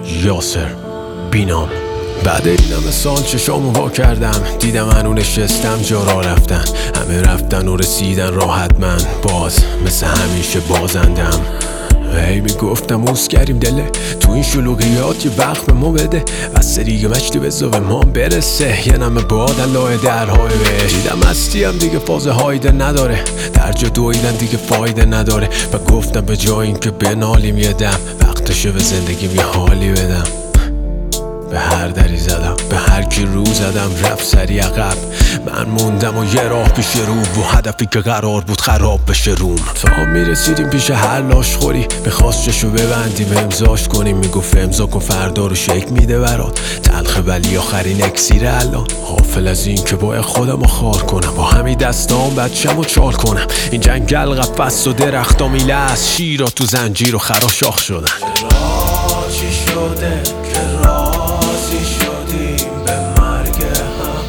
یاسر بینام. بعد این همه سال چشامو وا کردم، دیدم هنو نشستم جا را رفتن، همه رفتن و رسیدن راحت، من باز مثل همیشه بازندم. هی میگفتم اوز کریم دله تو این شلوغیات، یه وقت به ما بده بس دیگه مشتی بزا به ما برسه، یه نمه باد لای درهای بهش. دیدم هستیم دیگه فاز هایده نداره، در جا دویدن دیگه فایده نداره، و گفتم به جای این که بنالیم یه دم، وقتشه به زندگیم یه حالی بدم. به هر دری زدم، به هر کی رو زدم رفت سری عقب، من موندم و یه راه پیش رو و هدفی که قرار بود خراب بشه روم. تا میرسیدیم پیش هر لاشخوری، میخواست چشو ببندیم امضاش کنیم، میگفت امضا کن فردا رو شک میده برات، تلخه ولی آخرین اکسیر الان. غافل از این که باید خودم رو خار کنم، با همین دستام بچم و چال کنم، این جنگل قفص و درختا میله از شیرا تو زنجیر و خراشاخ شدن. چرا چی شده که راضی شدیم به مرگ هم،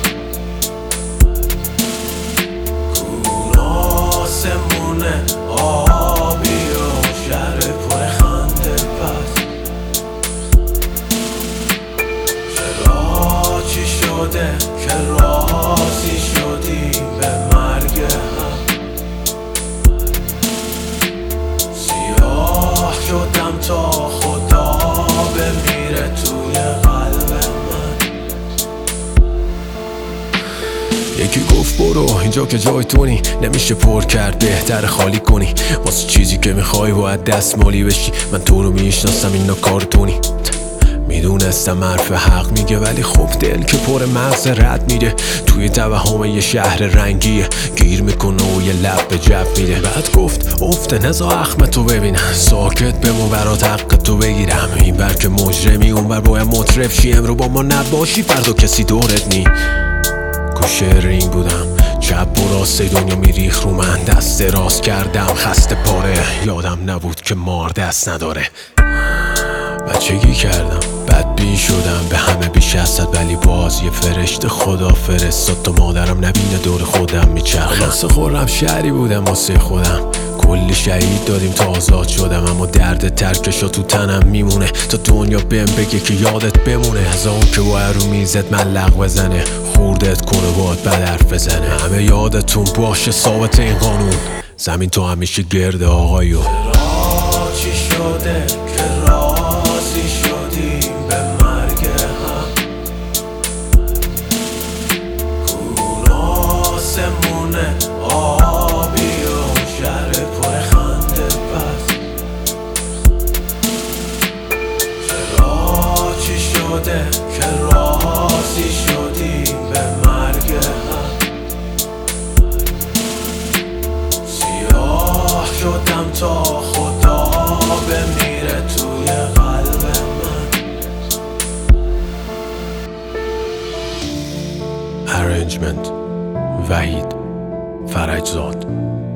کون آسمونه آبی و شهر پر خنده پس. چرا چی شده که راضی شدیم به مرگ هم، سیاه شدم تا خدا بمیره توی قلب من. یکی گفت برو اینجا که جای تونی، نمیشه پر کرد بهتر خالی کنی، واسه چیزی که میخوای باید دستمالی بشی، من تو رو میشناسم اینا کارتونی. میدونستم حرف حق میگه ولی خب دل که پر مغز رد میره، توی توهم یه شهر رنگیه، گیر میکنه و یه لب به جب میره. بعد گفت افته نزا اخمتو ببینم، ساکت بمون برات حقتو بگیرم، این بر که مجرمی اون بر باید مطرف شی، امرو با ما نباشی فردا کسی دورت نی. کوشر این بودم چپ و راست دنیا میریخ رو من، دست راست کردم خسته پاره، یادم نبود که مار دست نداره. بچگی کردم بدبین شدم به همه بیش از صد، ولی باز یه فرشته خدا فرستاد تا مادرم نبینه دور خودم میچرخم. واسه خورم شهری بودم واسه خودم، کلی شهید دادیم تا آزاد شدم، اما درد ترکشا تو تنم میمونه تا دنیا بهم بگه که یادت بمونه، از اون که باید رو میزت ملق بزنه، خوردت کنه باید بد حرف بزنه، همه یادتون باشه ثابت این قانون، زمین تو همیشه گرده آقایو. چرا چی شده که راضی شدیم به مرگ هم، کون آسمونه آبی و شهر پر خنده پس. چرا چی شده که راضی شدیم به مرگ هم، سیاه شدم تا خدا بمیره توی قلب من. Arrangement وحید فرجزاد.